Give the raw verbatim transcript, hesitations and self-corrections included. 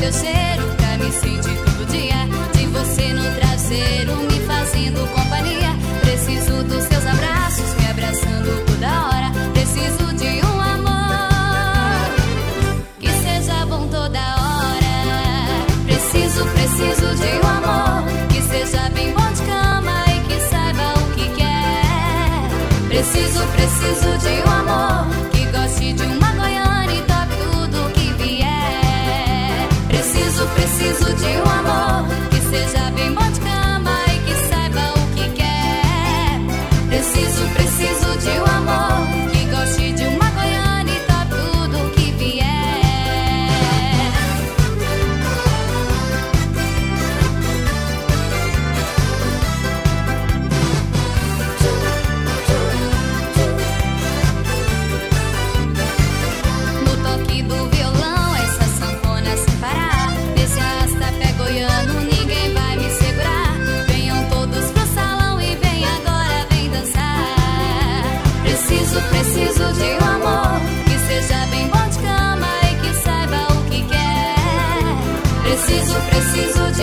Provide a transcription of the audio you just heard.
seu cheiro pra me sentir todo dia. De você no travesseiro me fazendo companhia. Preciso dos seus abraços me abraçando toda hora. Preciso de um amor que seja bom toda hora. Preciso, preciso de um amor que seja bem bom de cama e que saiba o que quer. Preciso, preciso de um amor que goste de uma goiana e toque tudo que vier. Preciso, preciso de um amor que seja bem bom de cama e que saiba o que quer. Preciso, preciso de um amor que goste de uma goiana e toque tudo que vier. No toque do violão, essa sanfona sem parar. Nesse arrasta-pé goiano, ninguém vai me segurar. Venham todos pro salão e vem agora, vem dançar. Preciso, preciso de um amor que seja bem bom de cama e que saiba o que quer. Preciso, preciso de